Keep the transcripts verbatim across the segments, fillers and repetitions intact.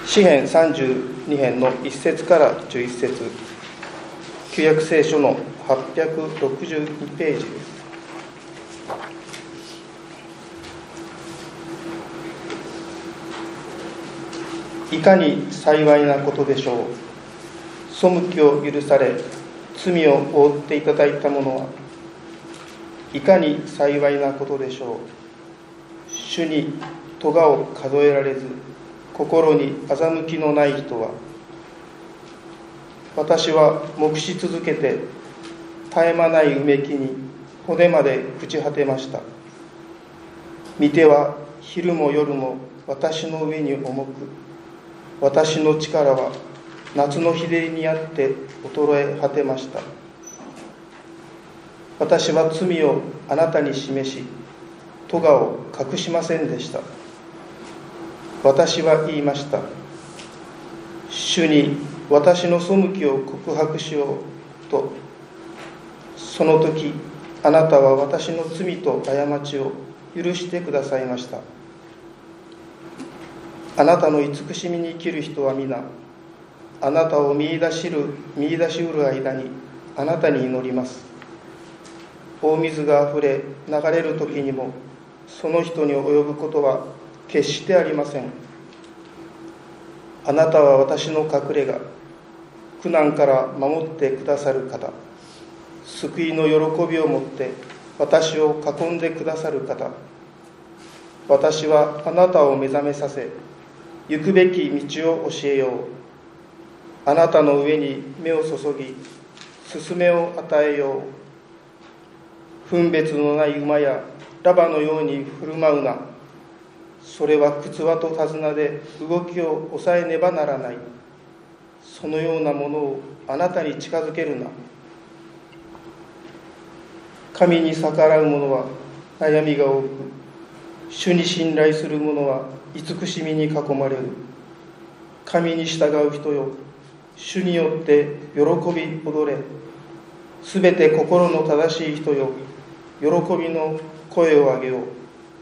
詩編さんじゅうに編のいち節からじゅういち節、旧約聖書のはっぴゃくろくじゅうにページです。いかに幸いなことでしょう。背きを許され罪を負っていただいた者はいかに幸いなことでしょう。主に咎を数えられず心に欺きのない人は、私は黙し続けて絶え間ないうめきに骨まで朽ち果てました。御手は昼も夜も私の上に重く、私の力は夏の日照りにあって衰え果てました。私は罪をあなたに示し、咎を隠しませんでした。私は言いました。主に私の背きを告白しようと。その時、あなたは私の罪と過ちを許してくださいました。あなたの慈しみに生きる人は皆、あなたを見出しる、見出しうる間にあなたに祈ります。大水があふれ流れる時にも、その人に及ぶことは決してありません。あなたは私の隠れ家、苦難から守ってくださる方、救いの喜びをもって私を囲んでくださる方。私はあなたを目覚めさせ、行くべき道を教えよう。あなたの上に目を注ぎ、勧めを与えよう。分別のない馬やラバのように振る舞うな。それは靴輪と手綱で動きを抑えねばならない。そのようなものをあなたに近づけるな。神に逆らう者は悩みが多く、主に信頼する者は慈しみに囲まれる。神に従う人よ、主によって喜び踊れ。すべて心の正しい人よ、喜びの声を上げよう。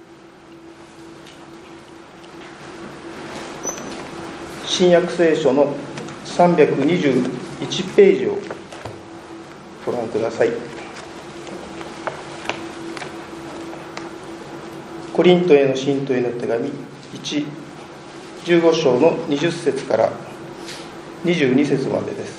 新約聖書のさんびゃくにじゅういちページをご覧ください。コリントへの信徒への手紙いち、じゅうご章のにじゅっ節からにじゅうに節までです。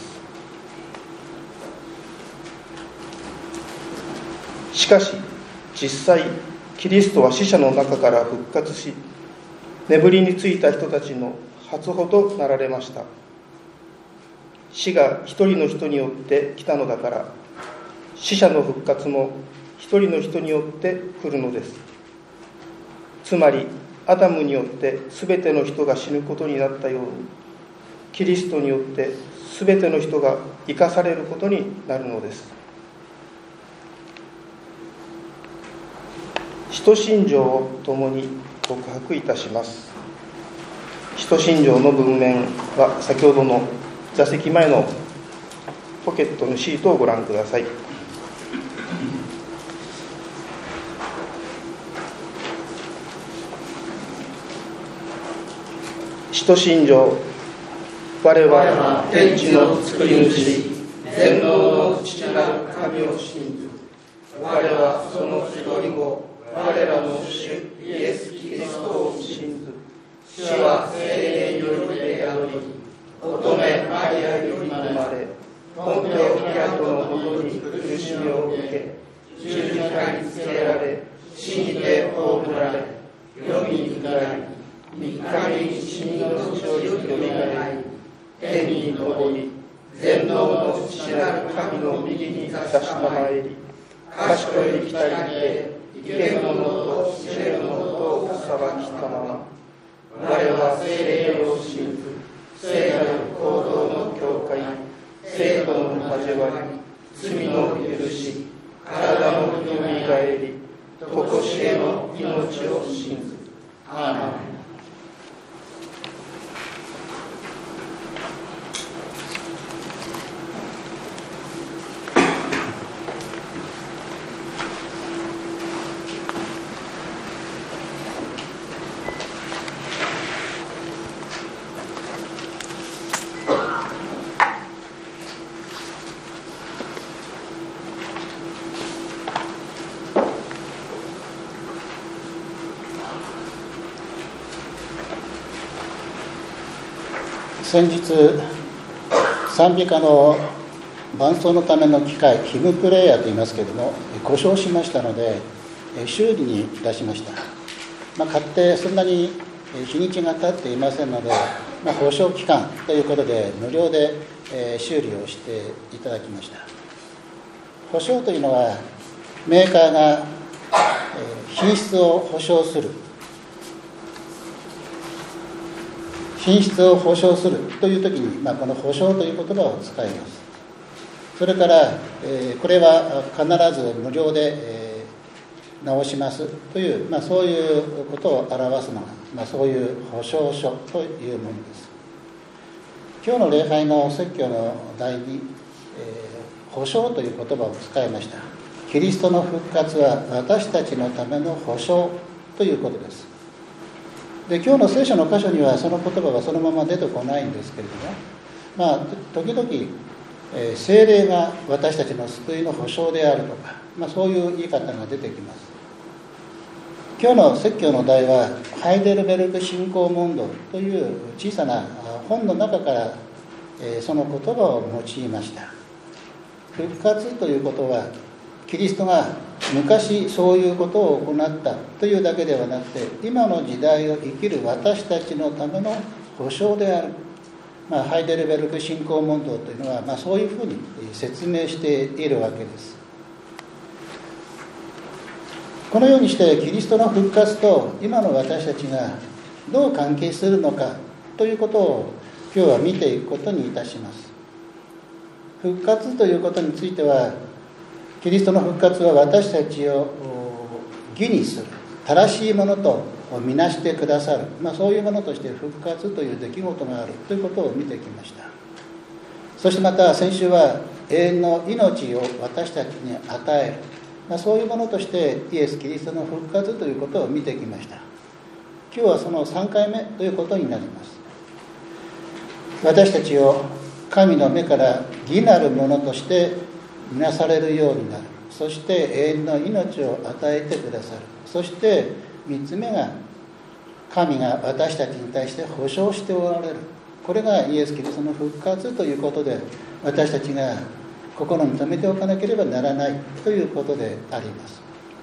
しかし実際キリストは死者の中から復活し、眠りについた人たちの初歩となられました。死が一人の人によって来たのだから、死者の復活も一人の人によって来るのです。つまりアダムによってすべての人が死ぬことになったように、キリストによってすべての人が生かされることになるのです。使徒信条を共に告白いたします。使徒信条の文面は先ほどの座席前のポケットのシートをご覧ください。使徒信条。我は天地の作り主、全能の父なる神を信ず。我はその一人子、我らの主イエス・キリストを信ず。主は聖霊によって宿り、乙女マリアより生まれ、ポンテオ・ピラトのもとに苦しみを受け、十字架につけられ、死にて葬られ、世に下り、三日に死人の地をよみがえり、天に昇り、全能の父なる神の右に座したまえり、賢い光で生ける者と死ねる者とを裁きしたまま、我は聖霊を信ず、聖なる行動の教会、聖徒の交わり、罪の許し、体のよみがえり、とこしえの命を信ず。アーメン。 先日賛美歌の伴奏のための機械、ヒムプレイヤーと言いますけれども、故障しましたので修理に出しました。まあ、買ってそんなに日にちが経っていませんので、まあ、保証期間ということで無料で修理をしていただきました。保証というのはメーカーが品質を保証する品質を保証するというときに、まあ、この保証という言葉を使います。それから、えー、これは必ず無料で、えー、直しますという、まあ、そういうことを表すのが、まあ、そういう保証書というものです。今日の礼拝の説教の題に、えー、保証という言葉を使いました。キリストの復活は私たちのための保証ということです。で、今日の聖書の箇所にはその言葉がそのまま出てこないんですけれども、まあ、時々、えー、聖霊が私たちの救いの保証であるとか、まあ、そういう言い方が出てきます。今日の説教の題はハイデルベルク信仰問答という小さな本の中から、えー、その言葉を用いました。復活ということはキリストが昔そういうことを行ったというだけではなくて、今の時代を生きる私たちのための保証である、まあ、ハイデルベルク信仰問答というのは、まあ、そういうふうに説明しているわけです。このようにしてキリストの復活と今の私たちがどう関係するのかということを今日は見ていくことにいたします。復活ということについては、キリストの復活は私たちを義にする、正しいものとみなしてくださる、まあ、そういうものとして復活という出来事があるということを見てきました。そしてまた先週は永遠の命を私たちに与える、まあ、そういうものとしてイエス・キリストの復活ということを見てきました。今日はそのさんかいめということになります。私たちを神の目から義なるものとして見なされるようになる。そして永遠の命を与えてくださる。そして三つ目が、神が私たちに対して保証しておられる。これがイエス・キリストの復活ということで、私たちが心に留めておかなければならないということであります。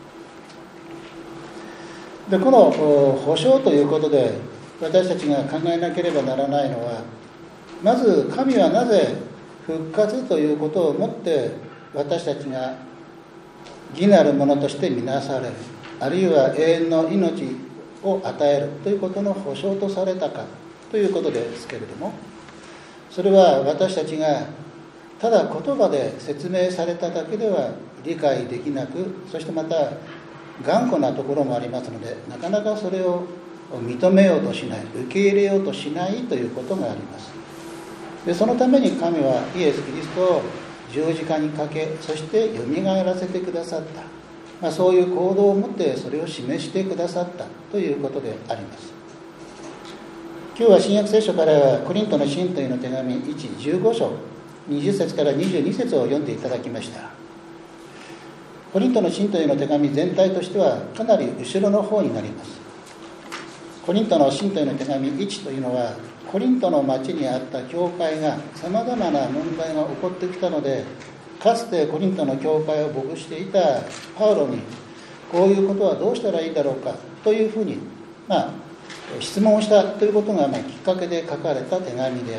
で、この保証ということで私たちが考えなければならないのは、まず神はなぜ復活ということをもって私たちが義なるものとして見なされる、あるいは永遠の命を与えるということの保証とされたかということですけれども、それは私たちがただ言葉で説明されただけでは理解できなく、そしてまた頑固なところもありますので、なかなかそれを認めようとしない、受け入れようとしないということがあります。で、そのために神はイエス・キリストを十字架にかけ、そしてよみがえらせてくださった、まあ、そういう行動をもってそれを示してくださったということであります。今日は新約聖書からはコリントの信徒への手紙いち、じゅうご章にじゅっ節からにじゅうに節を読んでいただきました。コリントの信徒への手紙全体としてはかなり後ろの方になります。コリントの信徒への手紙いちというのは、コリントの町にあった教会がさまざまな問題が起こってきたので、かつてコリントの教会を牧していたパウロに、こういうことはどうしたらいいだろうかというふうに、まあ、質問をしたということが、まあ、きっかけで書かれた手紙であります。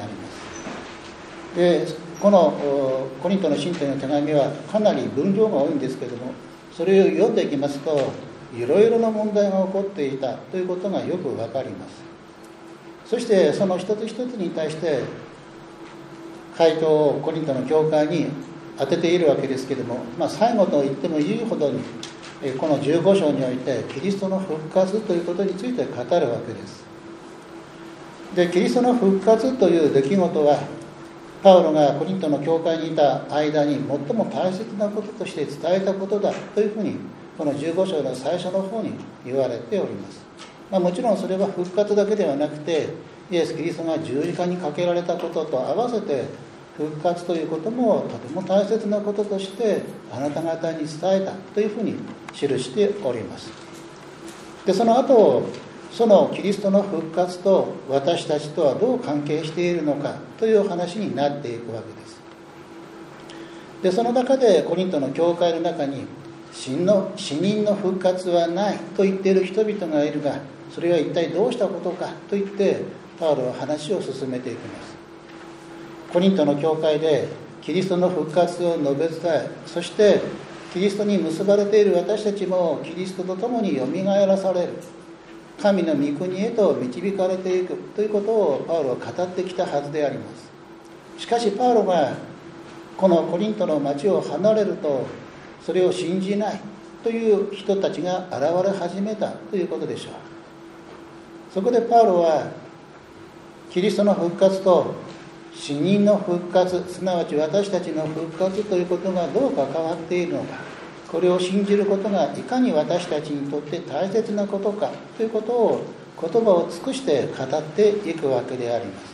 で、このコリントの信徒への手紙はかなり分量が多いんですけれども、それを読んでいきますと、いろいろな問題が起こっていたということがよくわかります。そしてその一つ一つに対して回答をコリントの教会に当てているわけですけれども、まあ、最後と言ってもいいほどにこのじゅうご章においてキリストの復活ということについて語るわけです。で、キリストの復活という出来事は、パウロがコリントの教会にいた間に最も大切なこととして伝えたことだというふうに、このじゅうご章の最初の方に言われております。まあ、もちろんそれは復活だけではなくて、イエス・キリストが十字架にかけられたことと合わせて復活ということもとても大切なこととしてあなた方に伝えたというふうに記しております。で、その後そのキリストの復活と私たちとはどう関係しているのかという話になっていくわけです。でその中でコリントの教会の中に死の死人の復活はないと言っている人々がいるが、それは一体どうしたことかと言ってパウロは話を進めていきます。コリントの教会でキリストの復活を述べ伝え、そしてキリストに結ばれている私たちもキリストと共によみがえらされる、神の御国へと導かれていくということをパウロは語ってきたはずであります。しかしパウロがこのコリントの町を離れると、それを信じないという人たちが現れ始めたということでしょう。そこでパウロはキリストの復活と死人の復活、すなわち私たちの復活ということがどう関わっているのか、これを信じることがいかに私たちにとって大切なことかということを言葉を尽くして語っていくわけであります。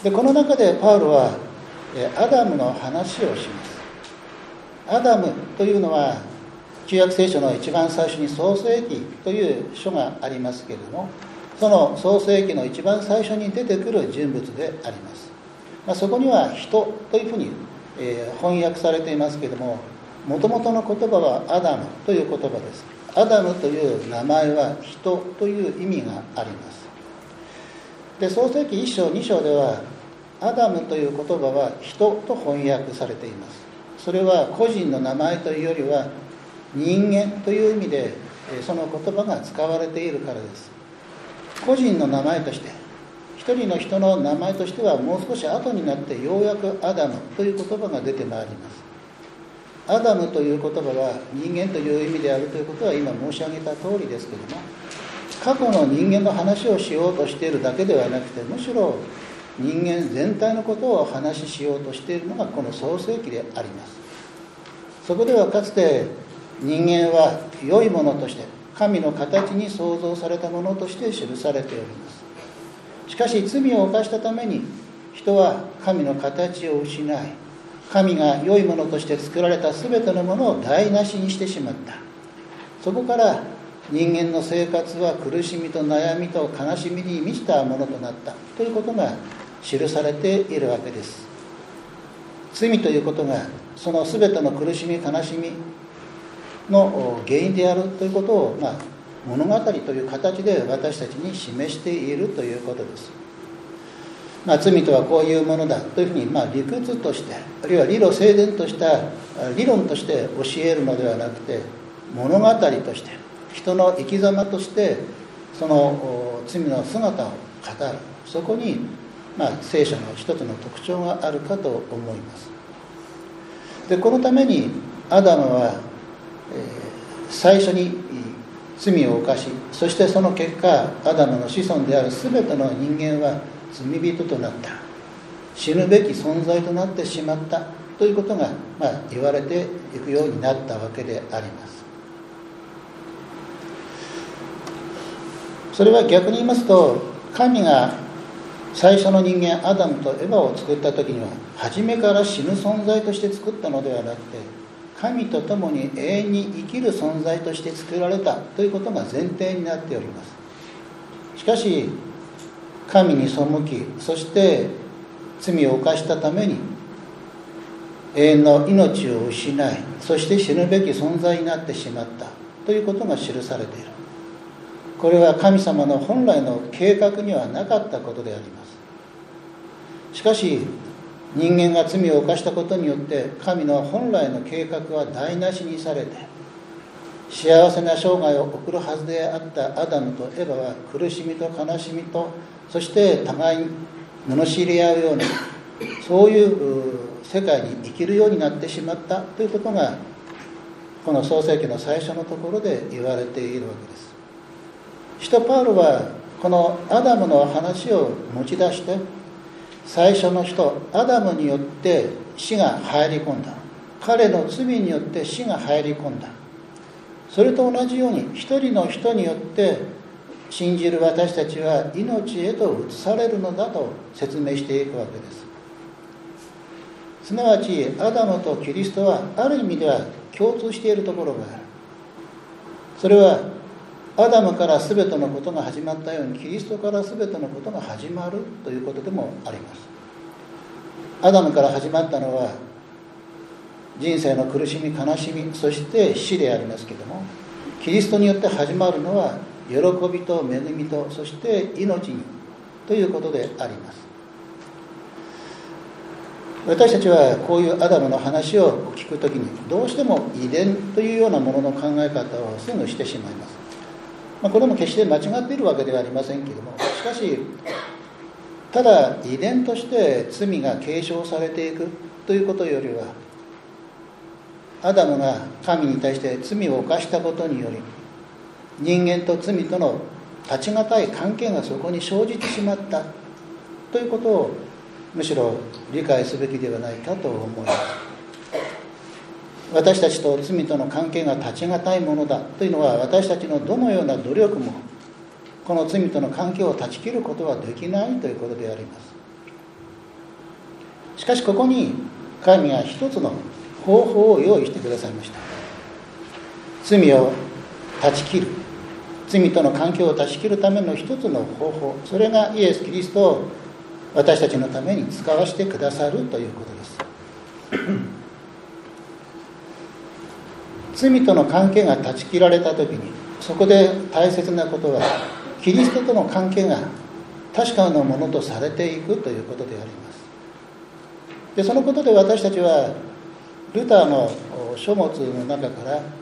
でこの中でパウロはアダムの話をします。アダムというのは旧約聖書の一番最初に創世記という書がありますけれども、その創世記の一番最初に出てくる人物であります。まあ、そこには人というふうに、えー、翻訳されていますけれども、もともとの言葉はアダムという言葉です。アダムという名前は人という意味があります。で創世記いっ章に章ではアダムという言葉は人と翻訳されています。それは個人の名前というよりは人間という意味でその言葉が使われているからです。個人の名前として、一人の人の名前としてはもう少し後になってようやくアダムという言葉が出てまいります。アダムという言葉は人間という意味であるということは今申し上げた通りですけれども、過去の人間の話をしようとしているだけではなくて、むしろ人間全体のことを話ししようとしているのがこの創世記であります。そこではかつて人間は良いものとして神の形に創造されたものとして記されております。しかし罪を犯したために人は神の形を失い、神が良いものとして作られた全てのものを台無しにしてしまった。そこから人間の生活は苦しみと悩みと悲しみに満ちたものとなったということが記されているわけです。罪ということがその全ての苦しみ悲しみの原因であるということを、まあ、物語という形で私たちに示しているということです。まあ、罪とはこういうものだというふうに、まあ、理屈としてあるいは理路整然とした理論として教えるのではなくて、物語として人の生き様としてその罪の姿を語る、そこに、まあ、聖書の一つの特徴があるかと思います。でこのためにアダムは、えー、最初に罪を犯し、そしてその結果アダムの子孫である全ての人間は罪人となった、死ぬべき存在となってしまったということが、まあ、言われていくようになったわけであります。それは逆に言いますと、神が最初の人間アダムとエヴァを作った時には初めから死ぬ存在として作ったのではなくて、神と共に永遠に生きる存在として作られたということが前提になっております。しかし神に背き、そして罪を犯したために永遠の命を失い、そして死ぬべき存在になってしまったということが記されている。これは神様の本来の計画にはなかったことであります。しかし人間が罪を犯したことによって神の本来の計画は台無しにされて、幸せな生涯を送るはずであったアダムとエヴァは苦しみと悲しみと、そして互いに罵り合うような、そういう世界に生きるようになってしまったということがこの創世記の最初のところで言われているわけです。使徒パウロはこのアダムの話を持ち出して、最初の人アダムによって死が入り込んだ、彼の罪によって死が入り込んだ、それと同じように一人の人によって信じる私たちは命へと移されるのだと説明していくわけです。すなわちアダムとキリストはある意味では共通しているところがある。それはアダムから全てのことが始まったように、キリストから全てのことが始まるということでもあります。アダムから始まったのは人生の苦しみ、悲しみ、そして死でありますけれども、キリストによって始まるのは喜びと恵みと、そして命にということであります。私たちはこういうアダムの話を聞くときに、どうしても遺伝というようなものの考え方をすぐしてしまいます。まあ、これも決して間違っているわけではありませんけれども、しかし、ただ遺伝として罪が継承されていくということよりは、アダムが神に対して罪を犯したことにより、人間と罪との立ち難い関係がそこに生じてしまったということをむしろ理解すべきではないかと思います。私たちと罪との関係が立ち難いものだというのは、私たちのどのような努力もこの罪との関係を断ち切ることはできないということであります。しかしここに神が一つの方法を用意してくださいました。罪を断ち切る、罪との関係を断ち切るための一つの方法、それがイエス・キリストを私たちのために使わせてくださるということです。罪との関係が断ち切られたときに、そこで大切なことは、キリストとの関係が確かなものとされていくということであります。で、そのことで私たちはルターの書物の中から、え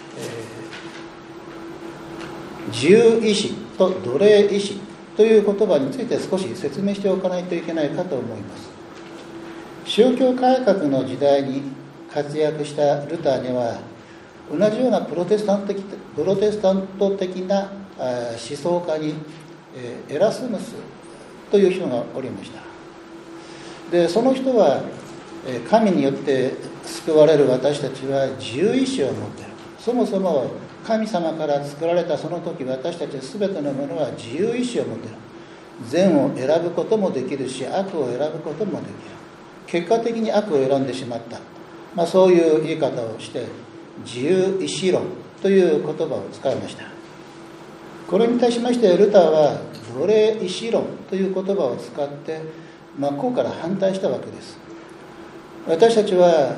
ー、自由意志と奴隷意志という言葉について少し説明しておかないといけないかと思います。宗教改革の時代に活躍したルターには、同じようなプロテスタント的、プロテスタント的な思想家にエラスムスという人がおりました。で、その人は神によって救われる私たちは自由意志を持っている。そもそも神様から作られたその時、私たち全てのものは自由意志を持っている。善を選ぶこともできるし、悪を選ぶこともできる。結果的に悪を選んでしまった、まあ、そういう言い方をして自由意志論という言葉を使いました。これに対しましてルターは奴隷意志論という言葉を使って真っ向から反対したわけです。私たちは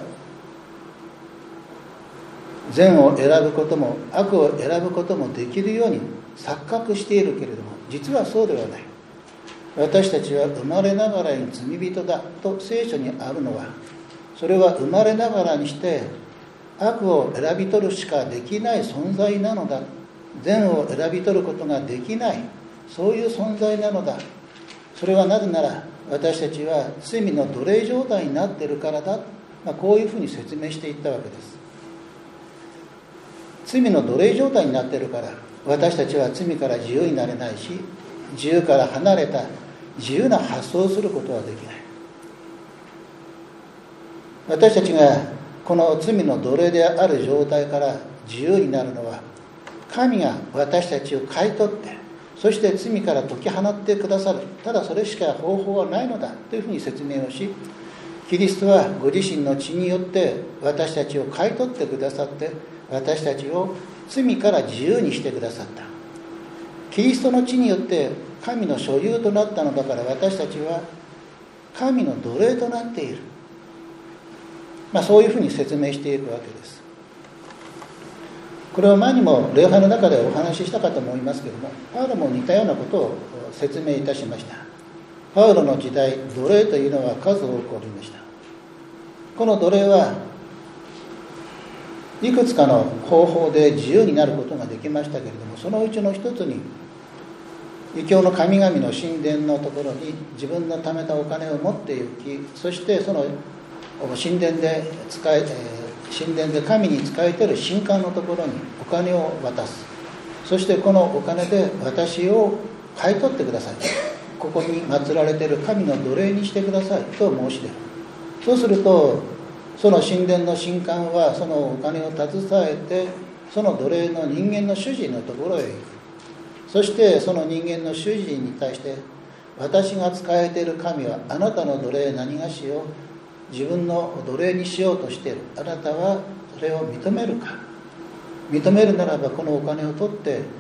善を選ぶことも悪を選ぶこともできるように錯覚しているけれども、実はそうではない。私たちは生まれながらに罪人だと聖書にあるのは、それは生まれながらにして悪を選び取るしかできない存在なのだ。善を選び取ることができない、そういう存在なのだ。それはなぜなら私たちは罪の奴隷状態になっているからだ、まあ、こういうふうに説明していったわけです。罪の奴隷状態になっているから私たちは罪から自由になれないし、自由から離れた自由な発想をすることはできない。私たちがこの罪の奴隷である状態から自由になるのは、神が私たちを買い取って、そして罪から解き放ってくださる、ただそれしか方法はないのだというふうに説明をし、キリストはご自身の血によって私たちを買い取ってくださって、私たちを罪から自由にしてくださった。キリストの血によって神の所有となったのだから、私たちは神の奴隷となっている、まあ、そういうふうに説明していくわけです。これは前にも礼拝の中でお話ししたかと思いますけれども、パウロも似たようなことを説明いたしました。パウロの時代、奴隷というのは数多くおりました。この奴隷はいくつかの方法で自由になることができましたけれども、そのうちの一つに異教の神々の神殿のところに自分の貯めたお金を持って行き、そしてその神殿で使え、神殿で神に仕えている神官のところにお金を渡す。そしてこのお金で私を買い取ってください、ここに祀られている神の奴隷にしてくださいと申し出る。そうするとその神殿の神官はそのお金を携えて、その奴隷の人間の主人のところへ行く。そしてその人間の主人に対して、私が仕えている神はあなたの奴隷何がしを自分の奴隷にしようとしている。あなたはそれを認めるか。認めるならばこのお金を取って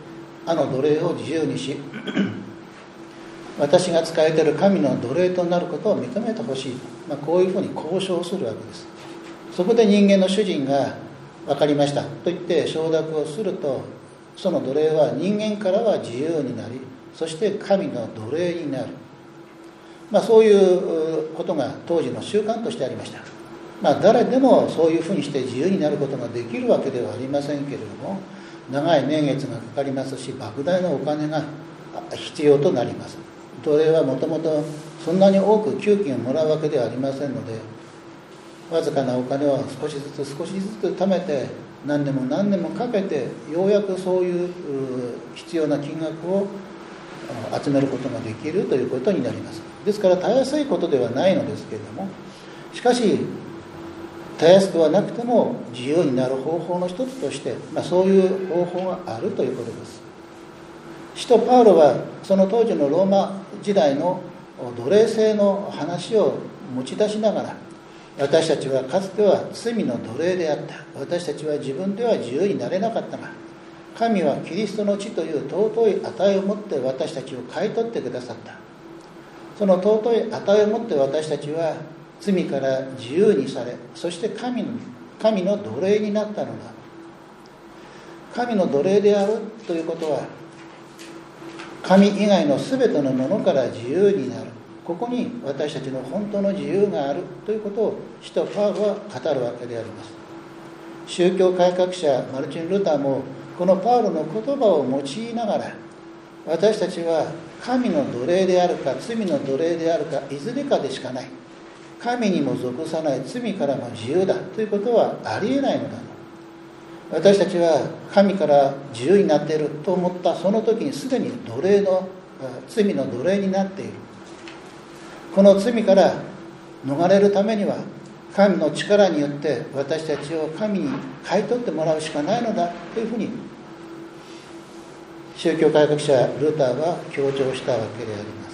あの奴隷を自由にし私が仕えている神の奴隷となることを認めてほしい、まあ、こういうふうに交渉するわけです。そこで人間の主人が分かりましたと言って承諾をすると、その奴隷は人間からは自由になり、そして神の奴隷になる、まあ、そういうことが当時の習慣としてありました。まあ、誰でもそういうふうにして自由になることができるわけではありませんけれども、長い年月がかかりますし、莫大なお金が必要となります。奴隷はもともとそんなに多く給金をもらうわけではありませんので、わずかなお金を少しずつ少しずつ貯めて、何年も何年もかけてようやくそういう必要な金額を集めることができるということになります。ですからたやすいことではないのですけれども、しかしたやすくはなくても自由になる方法の一つとして、まあ、そういう方法があるということです。使徒パウロはその当時のローマ時代の奴隷制の話を持ち出しながら、私たちはかつては罪の奴隷であった、私たちは自分では自由になれなかったが、神はキリストの血という尊い値をもって私たちを買い取ってくださった。その尊い値をもって私たちは罪から自由にされ、そして神の、神の奴隷になったのだ。神の奴隷であるということは、神以外のすべてのものから自由になる、ここに私たちの本当の自由があるということを使徒パウロは語るわけであります。宗教改革者マルチン・ルターもこのパウロの言葉を用いながら、私たちは神の奴隷であるか罪の奴隷であるかいずれかでしかない、神にも属さない罪からも自由だということはありえないのだと。私たちは神から自由になっていると思ったその時にすでに奴隷の罪の奴隷になっている。この罪から逃れるためには神の力によって私たちを神に買い取ってもらうしかないのだというふうに宗教改革者ルターは強調したわけであります。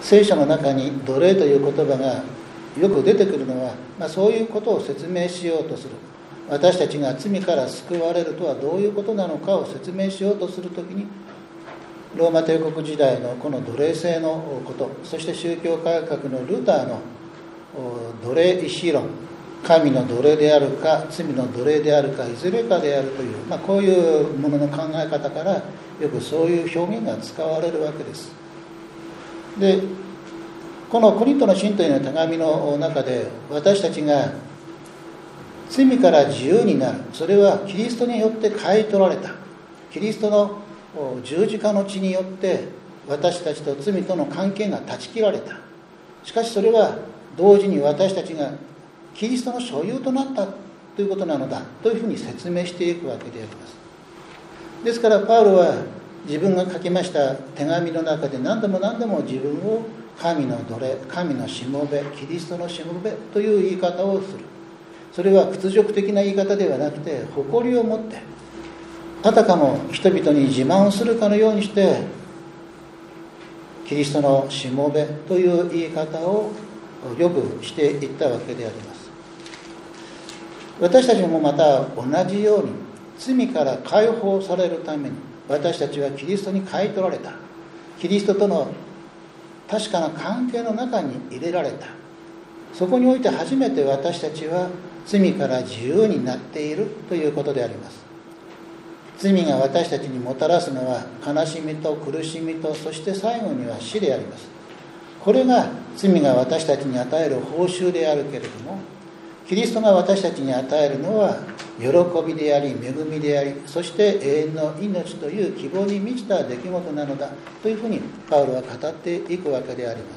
聖書の中に奴隷という言葉がよく出てくるのは、まあ、そういうことを説明しようとする、私たちが罪から救われるとはどういうことなのかを説明しようとするときに、ローマ帝国時代のこの奴隷制のこと、そして宗教改革のルターの奴隷意志論、神の奴隷であるか罪の奴隷であるかいずれかであるという、まあ、こういうものの考え方からよくそういう表現が使われるわけです。で、このコリントの信徒への手紙の中で、私たちが罪から自由になる、それはキリストによって買い取られた、キリストの十字架の血によって私たちと罪との関係が断ち切られた。しかしそれは同時に私たちがキリストの所有となったということなのだというふうに説明していくわけであります。ですからパウロは自分が書きました手紙の中で何度も何度も自分を神の奴隷、神のしもべ、キリストのしもべという言い方をする。それは屈辱的な言い方ではなくて、誇りを持ってあたかも人々に自慢するかのようにしてキリストのしもべという言い方をよくしていったわけであります。私たちもまた同じように罪から解放されるために私たちはキリストに買い取られた、キリストとの確かな関係の中に入れられた、そこにおいて初めて私たちは罪から自由になっているということであります。罪が私たちにもたらすのは悲しみと苦しみと、そして最後には死であります。これが罪が私たちに与える報酬であるけれども、キリストが私たちに与えるのは喜びであり恵みであり、そして永遠の命という希望に満ちた出来事なのだというふうにパウロは語っていくわけであります。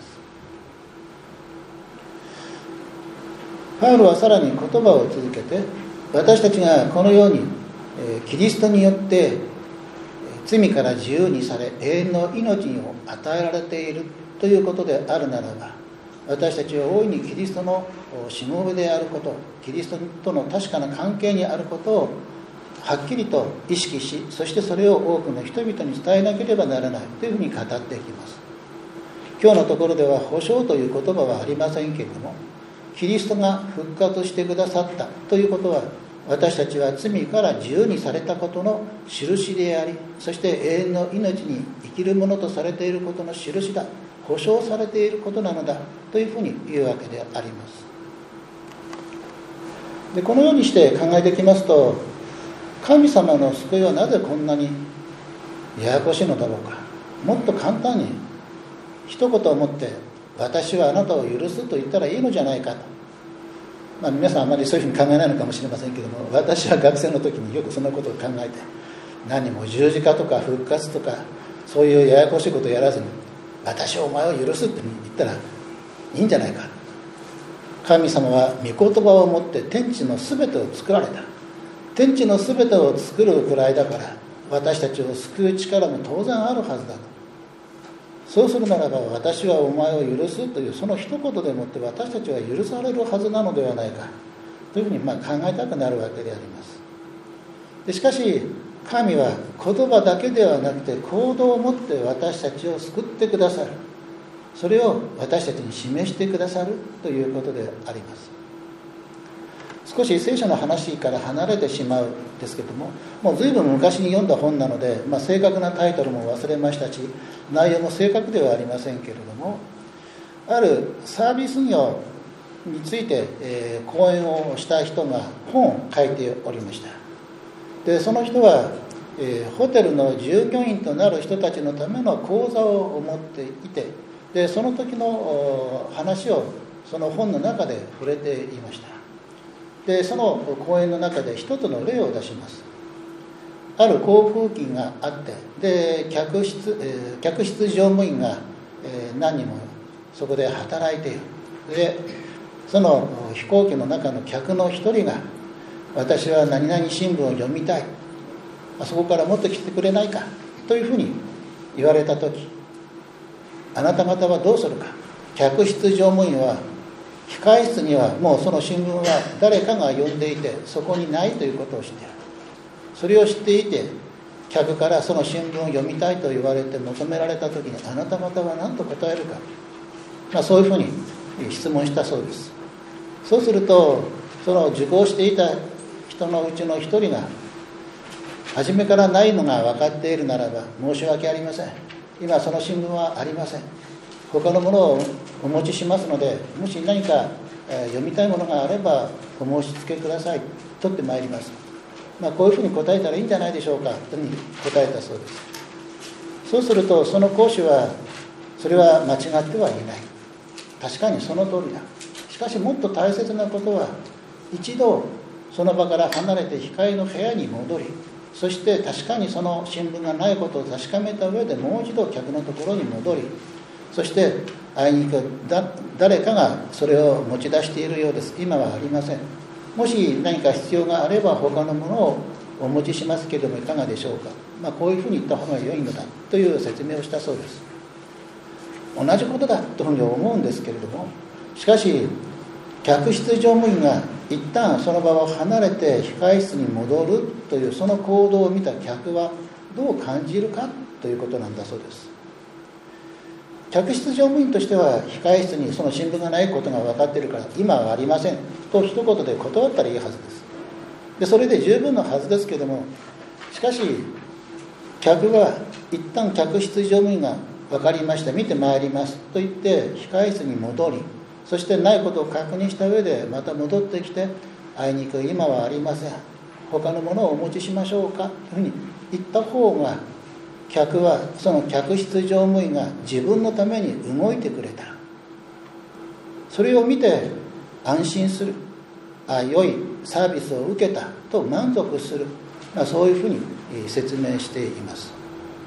パウロはさらに言葉を続けて、私たちがこのようにキリストによって罪から自由にされ永遠の命を与えられているということであるならば、私たちは大いにキリストのしもべであること、キリストとの確かな関係にあることをはっきりと意識し、そしてそれを多くの人々に伝えなければならないというふうに語っていきます。今日のところでは保証という言葉はありませんけれども、キリストが復活してくださったということは私たちは罪から自由にされたことの印であり、そして永遠の命に生きるものとされていることの印だ、保証されていることなのだというふうに言うわけであります。でこのようにして考えてきますと、神様の救いはなぜこんなにややこしいのだろうか。もっと簡単に一言をもって私はあなたを許すと言ったらいいのじゃないかと、まあ、皆さんあまりそういうふうに考えないのかもしれませんけども、私は学生の時によくそんなことを考えて、何も十字架とか復活とかそういうややこしいことをやらずに、私はお前を許すって言ったらいいんじゃないか。神様は御言葉をもって天地のすべてを作られた。天地のすべてを作るくらいだから、私たちを救う力も当然あるはずだと。そうするならば、私はお前を許すというその一言でもって私たちは許されるはずなのではないかというふうにまあ考えたくなるわけであります。でしかし神は言葉だけではなくて行動をもって私たちを救ってくださる。それを私たちに示してくださるということであります。少し聖書の話から離れてしまうんですけども、もう随分昔に読んだ本なので、まあ、正確なタイトルも忘れましたし、内容も正確ではありませんけれども、あるサービス業について、えー、講演をした人が本を書いておりました。でその人は、えー、ホテルの従業員となる人たちのための講座を持っていて、でその時の話をその本の中で触れていました。でその講演の中で一つの例を出します。ある航空機があって、で 客室、えー、客室乗務員が、えー、何人もそこで働いている。でその飛行機の中の客の一人が、私は何々新聞を読みたい、そこからもっと来てくれないかというふうに言われた時、あなた方はどうするか。客室乗務員は、控室にはもうその新聞は誰かが読んでいてそこにないということを知っている。それを知っていて、客からその新聞を読みたいと言われて求められた時に、あなた方は何と答えるか、まあ、そういうふうに質問したそうです。そうすると、その受講していた人のうちの一人が、初めからないのが分かっているならば申し訳ありません、今その新聞はありません、他のものをお持ちしますので、もし何か読みたいものがあればお申し付けください、取ってまいります、まあ、こういうふうに答えたらいいんじゃないでしょうかというふうに答えたそうです。そうするとその講師は、それは間違ってはいない、確かにその通りだ、しかしもっと大切なことは、一度その場から離れて控えの部屋に戻り、そして確かにその新聞がないことを確かめた上でもう一度客のところに戻り、そしてあいにくだ誰かがそれを持ち出しているようです、今はありません、もし何か必要があれば他のものをお持ちしますけれどもいかがでしょうか、まあ、こういうふうに言った方が良いのだという説明をしたそうです。同じことだというふうに思うんですけれども、しかし客室乗務員が一旦その場を離れて控室に戻るというその行動を見た客はどう感じるかということなんだそうです。客室乗務員としては、控室にその新聞がないことが分かっているから今はありませんと一言で断ったらいいはずです。でそれで十分のはずですけれども、しかし客が一旦客室乗務員が分かりました、見てまいりますと言って控室に戻り、そしてないことを確認した上でまた戻ってきて、あいにく今はありません、他のものをお持ちしましょうかというふうに言った方が、客はその客室乗務員が自分のために動いてくれた、それを見て安心する、あ良いサービスを受けたと満足する、まあ、そういうふうに説明しています。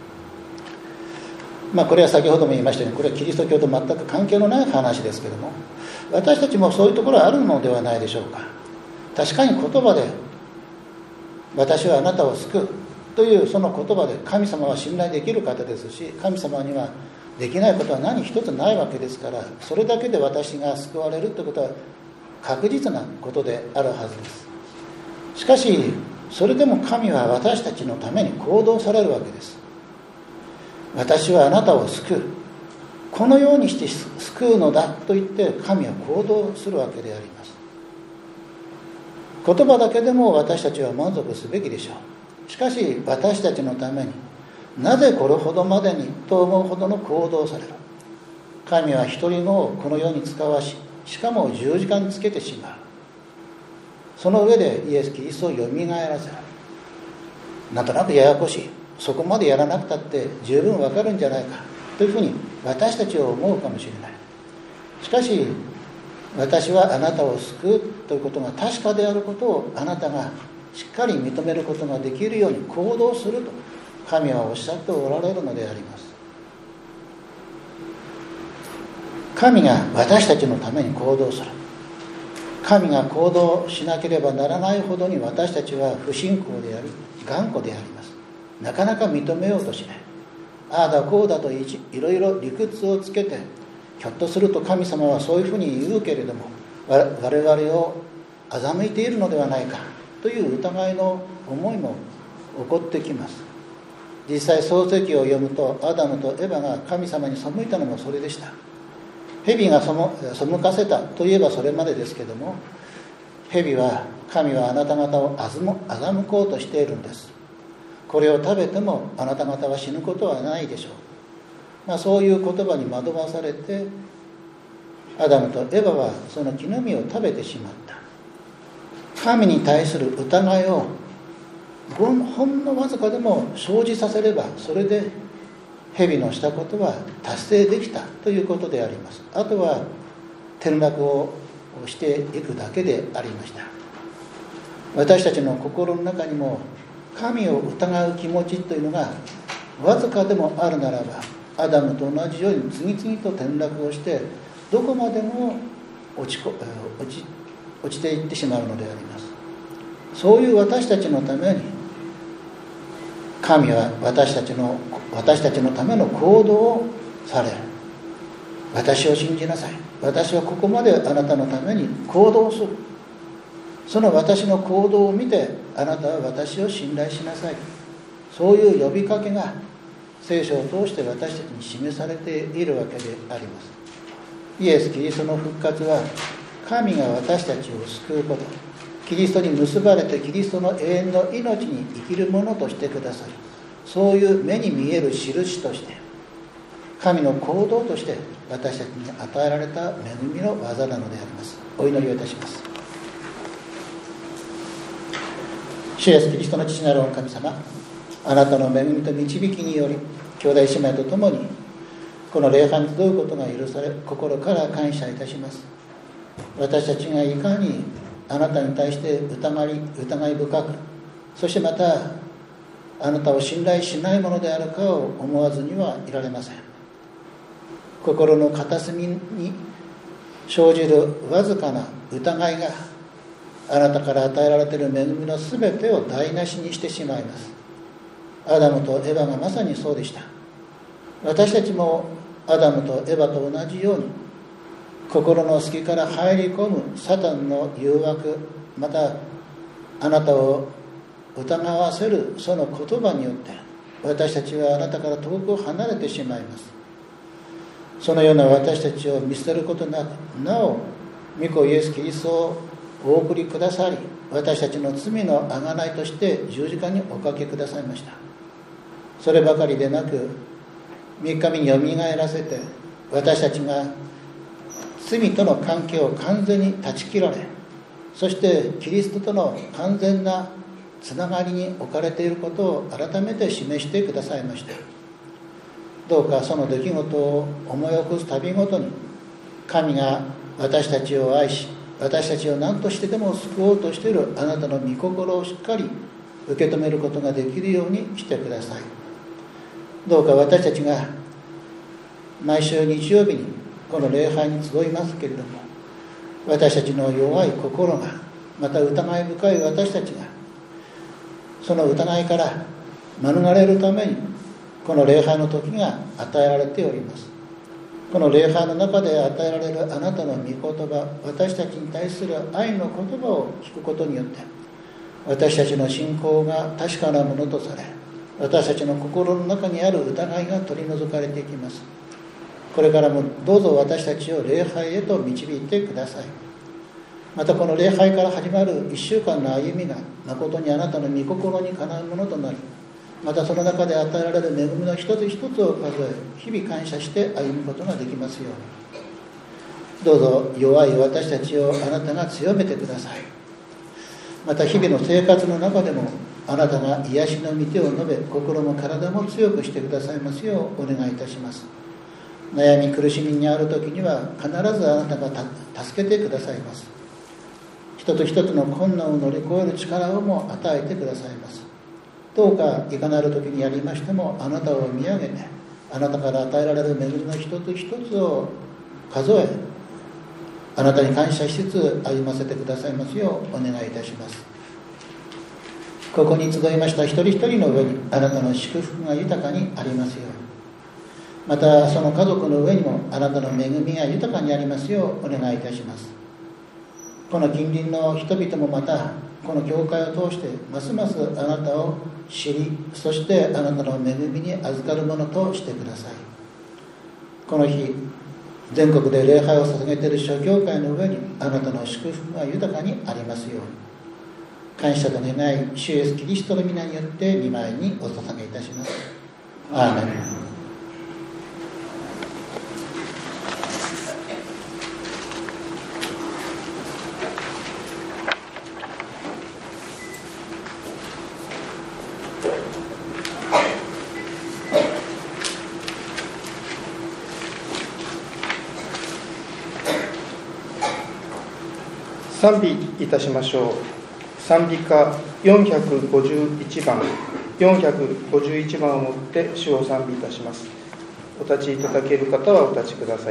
まあ、これは先ほども言いましたように、これはキリスト教と全く関係のない話ですけども、私たちもそういうところはあるのではないでしょうか。確かに言葉で私はあなたを救うというその言葉で、神様は信頼できる方ですし、神様にはできないことは何一つないわけですから、それだけで私が救われるということは確実なことであるはずです。しかしそれでも神は私たちのために行動されるわけです。私はあなたを救う、このようにして救うのだと言って神は行動するわけであります。 言葉だけでも私たちは満足すべきでしょう。しかし私たちのためになぜこれほどまでにと思うほどの行動をされる。神は一人子をこの世に使わし、しかも十字架につけてしまう。その上でイエス・キリストをよみがえらせる。なんとなくややこしい、そこまでやらなくたって十分わかるんじゃないかというふうに私たちは思うかもしれない。しかし私はあなたを救うということが確かであることをあなたがしっかり認めることができるように行動すると神はおっしゃっておられるのであります。神が私たちのために行動する。神が行動しなければならないほどに私たちは不信仰であり頑固であります。なかなか認めようとしない。ああだこうだといろいろ理屈をつけて、ひょっとすると神様はそういうふうに言うけれども我々を欺いているのではないかという疑いの思いも起こってきます。実際創世記を読むとアダムとエバが神様に背いたのもそれでした。蛇が背かせたといえばそれまでですけども、蛇は神はあなた方を欺こうとしているんです。これを食べてもあなた方は死ぬことはないでしょう。まあ、そういう言葉に惑わされてアダムとエバはその木の実を食べてしまった。神に対する疑いをほんのわずかでも生じさせればそれで蛇のしたことは達成できたということであります。あとは転落をしていくだけでありました。私たちの心の中にも神を疑う気持ちというのがわずかでもあるならば、アダムと同じように次々と転落をしてどこまでも落ちこ落ち落ちていってしまうのであります。そういう私たちのために神は私たちの私たちのための行動をされる。私を信じなさい。私はここまであなたのために行動する。その私の行動を見てあなたは私を信頼しなさい。そういう呼びかけが聖書を通して私たちに示されているわけであります。イエス・キリストの復活は神が私たちを救うこと、キリストに結ばれてキリストの永遠の命に生きるものとしてくださる。そういう目に見える印として神の行動として私たちに与えられた恵みの技なのであります。お祈りをいたします。主イエス・キリストの父なる神様、あなたの恵みと導きにより兄弟姉妹と共にこの礼拝に集うことが許され心から感謝いたします。私たちがいかにあなたに対して疑い、疑い深く、そしてまたあなたを信頼しないものであるかを思わずにはいられません。心の片隅に生じるわずかな疑いがあなたから与えられている恵みのすべてを台無しにしてしまいます。アダムとエバがまさにそうでした。私たちもアダムとエバと同じように心の隙から入り込むサタンの誘惑、またあなたを疑わせるその言葉によって私たちはあなたから遠く離れてしまいます。そのような私たちを見捨てることなく、なお御子イエス・キリストをお送りくださり、私たちの罪の贖いとして十字架におかけくださいました。そればかりでなく三日目によみがえらせて私たちが罪との関係を完全に断ち切られ、そしてキリストとの完全なつながりに置かれていることを改めて示してくださいました。どうかその出来事を思い起こすたびごとに神が私たちを愛し、私たちを何としてでも救おうとしているあなたの御心をしっかり受け止めることができるようにしてください。どうか私たちが毎週日曜日にこの礼拝に集いますけれども、私たちの弱い心が、また疑い深い私たちがその疑いから免れるためにこの礼拝の時が与えられております。この礼拝の中で与えられるあなたの御言葉、私たちに対する愛の言葉を聞くことによって私たちの信仰が確かなものとされ、私たちの心の中にある疑いが取り除かれていきます。これからもどうぞ私たちを礼拝へと導いてください。 またこの礼拝から始まるいっしゅうかんの歩みが誠にあなたの御心にかなうものとなり、またその中で与えられる恵みの一つ一つを数え、日々感謝して歩むことができますように。どうぞ弱い私たちをあなたが強めてください。また日々の生活の中でもあなたが癒しの御手を述べ、心も体も強くしてくださいますようお願いいたします。悩み苦しみにある時には必ずあなたが助けてくださいます。一つ一つの困難を乗り越える力をも与えてくださいます。どうかいかなる時にやりましてもあなたを見上げて、あなたから与えられる恵みの一つ一つを数え、あなたに感謝しつつ歩ませてくださいますようお願いいたします。ここに集いました一人一人の上にあなたの祝福が豊かにありますように、またその家族の上にもあなたの恵みが豊かにありますようお願いいたします。この近隣の人々もまたこの教会を通してますますあなたを知り、そしてあなたの恵みに預かるものとしてください。この日全国で礼拝を捧げている諸教会の上にあなたの祝福が豊かにありますように、感謝と願い主イエスキリストの皆によって御前にお捧げいたします。アーメン。 賛美いたしましょう。賛美歌よんひゃくごじゅういちばん、よんひゃくごじゅういちばんをもって主を賛美いたします。お立ちいただける方はお立ちください。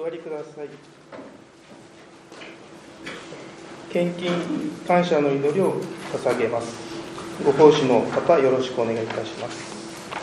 座りください。献金感謝の祈りを捧げます。ご奉仕の方、よろしくお願いいたします。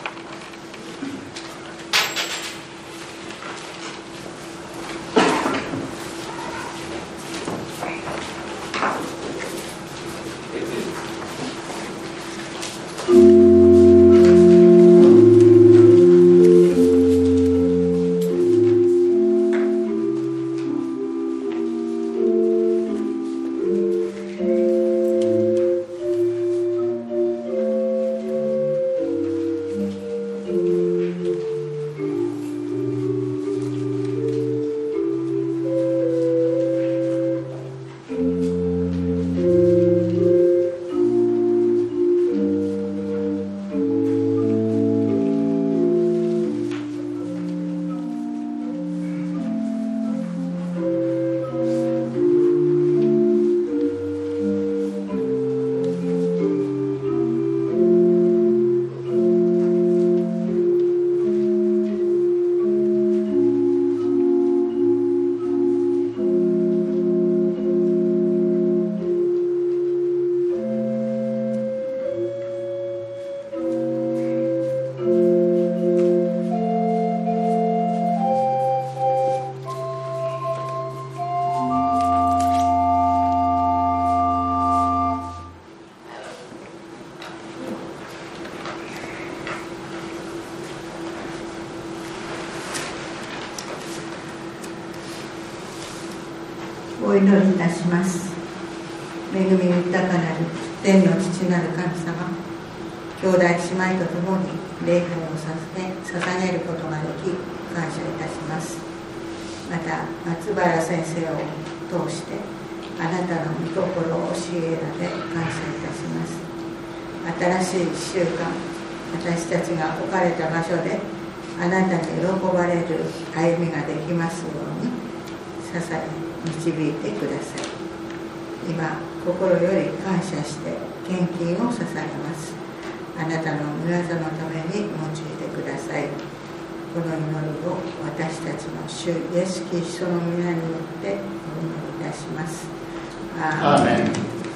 お祈りいたします。恵み豊かなる天の父なる神様、兄弟姉妹と共に礼拝をさせ捧げることができ感謝いたします。また松原先生を通してあなたの御心を教えられ感謝いたします。新しいいっしゅうかん、私たちが置かれた場所であなたに喜ばれる歩みができますように支え導いてください。今心より感謝して献金を捧げます。あなたの御業のために用いてください。この祈りを私たちの主イエス・キリストの皆によってお祈りいたします。アーメン。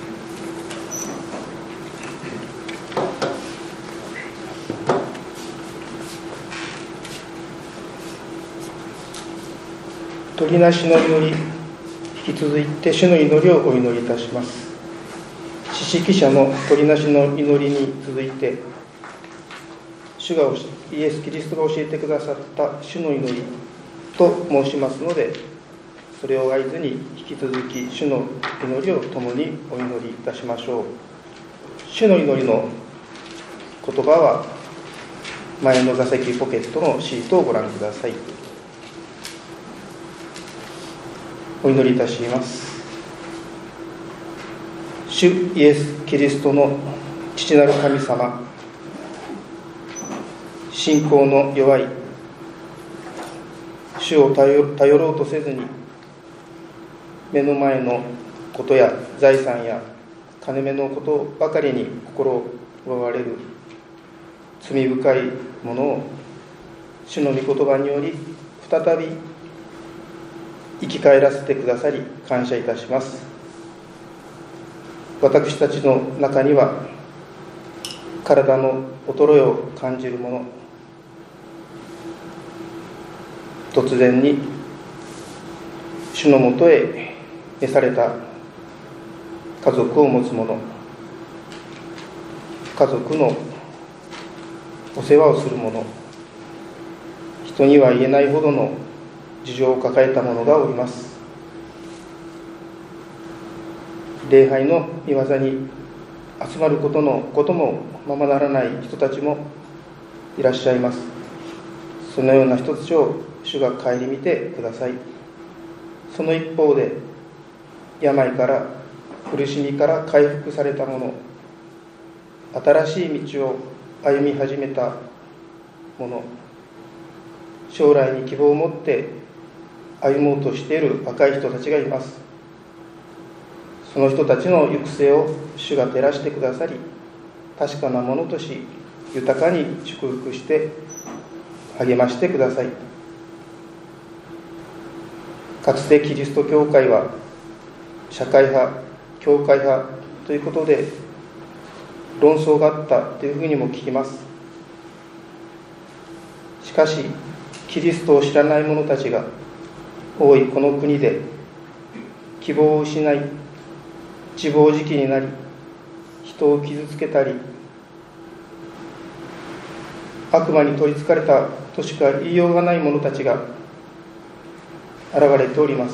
取りなしの祈り、引き続いて主の祈りをお祈りいたします。知識者の取りなしの祈りに続いて、主がイエス・キリストが教えてくださった主の祈りと申しますので、それを合図に引き続き主の祈りを共にお祈りいたしましょう。主の祈りの言葉は前の座席ポケットのシートをご覧ください。お祈りいたします。主イエス・キリストの父なる神様、信仰の弱い主を頼ろうとせずに、目の前のことや財産や金目のことばかりに心を奪われる罪深いものを主の御言葉により再び生き返らせてくださり感謝いたします。私たちの中には体の衰えを感じるもの、突然に主のもとへ召された家族を持つ者、家族のお世話をする者、人には言えないほどの事情を抱えた者がおります。礼拝の御業に集まることのこともままならない人たちもいらっしゃいます。そのような人たちを主が顧みてください。その一方で、病から苦しみから回復された者、新しい道を歩み始めた者、将来に希望を持って歩もうとしている若い人たちがいます。その人たちの行く末を主が照らしてくださり、確かなものとし、豊かに祝福して励ましてください。 かつてキリスト教会は社会派、教会派ということで論争があったというふうにも聞きます。しかしキリストを知らない者たちが多いこの国で希望を失い、自暴自棄になり、人を傷つけたり悪魔に取りつかれたとしか言いようがない者たちが現れております。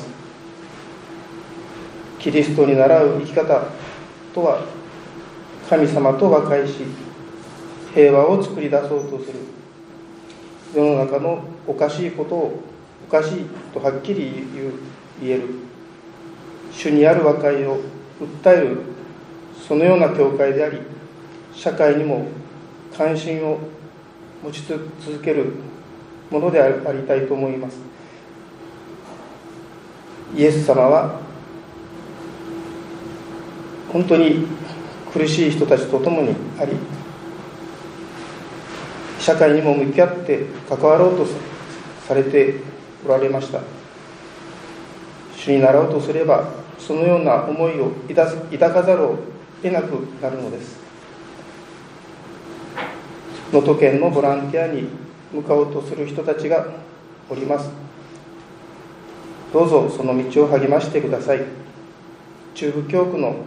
キリストに倣う生き方とは、神様と和解し平和を作り出そうとする。世の中のおかしいことをおかしいとはっきり言う言える、主にある和解を訴える、そのような教会であり、社会にも関心を持ち続けるものでありたいと思います。イエス様は本当に苦しい人たちと共にあり、社会にも向き合って関わろうとされておられました。主に習おうとすればそのような思いを抱かざるを得なくなるのです。能登県のボランティアに向かおうとする人たちがおります。どうぞその道を励ましてください。中部教区の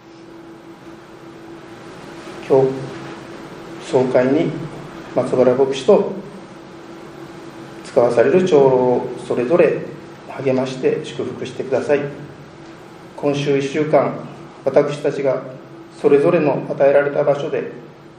教総会に松原牧師と使わされる長老をそれぞれ励まして祝福してください。今週いっしゅうかん、私たちがそれぞれの与えられた場所で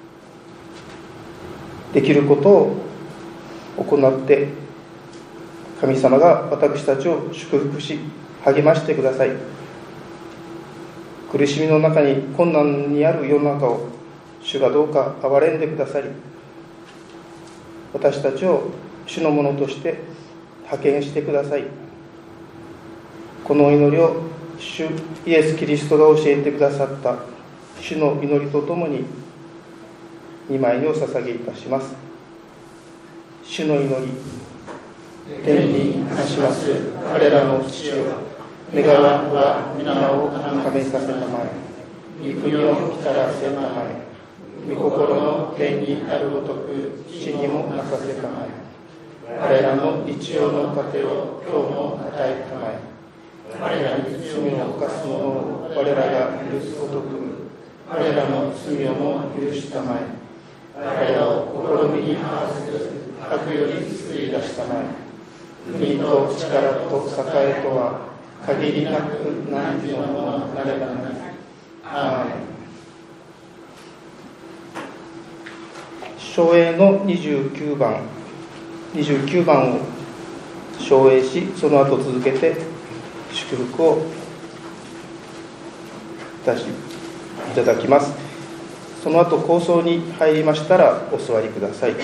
できることを行って、神様が私たちを祝福し励ましてください。苦しみの中に困難にある世の中を主がどうか憐れんでくださり、私たちを主のものとして派遣してください。この祈りを主イエス・キリストが教えてくださった主の祈りとともににまいにお捧げいたします。主の祈り。天になします我らの父よ、願わくは皆を高めさせたまえ、御国を来たらせたまえ、御心の天にあるごとく地にもなさせたまえ。我らの日曜の糧を今日も与えたまえ。我らに罪を犯す者を我らが許すごとく我らの罪をも許したまえ。我らを試みに合わせず悪より救い出したまえ。国と力と栄とは限りなく何時のものなればなり。アーメン。唱詠のにじゅうきゅうばんにじゅうきゅうばんを唱詠し、その後続けて祝福をいたしいただきます。その後構想に入りましたらお座りください。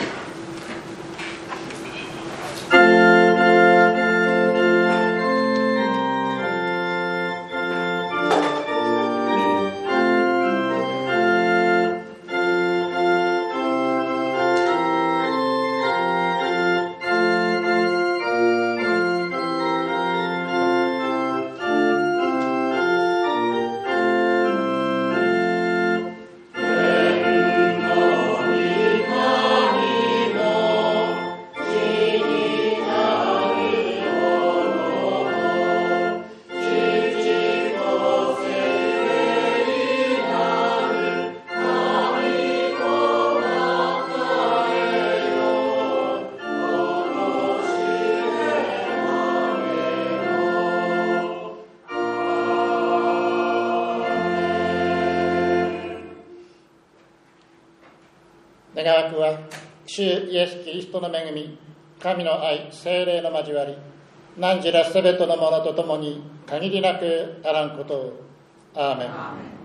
願わくは主イエス・キリストの恵み、神の愛、聖霊の交わり、何時らすべてのものとともに限りなくあらんことを。アーメン。